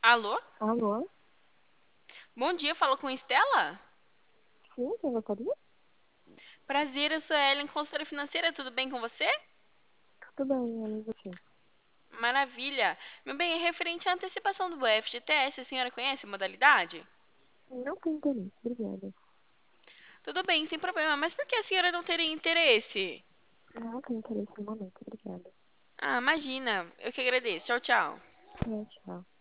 Alô? Alô? Bom dia, falo com Estela? Sim, quem gostaria? Prazer, eu sou a Ellen, consultora financeira, tudo bem com você? Tudo bem, Ellen, e você? Maravilha. Meu bem, é referente à antecipação do FGTS, a senhora conhece a modalidade? Não tenho interesse, obrigada. Tudo bem, sem problema, mas por que a senhora não teria interesse? Não tenho interesse no momento, obrigada. Ah, imagina, eu que agradeço. Tchau, tchau. É, tchau.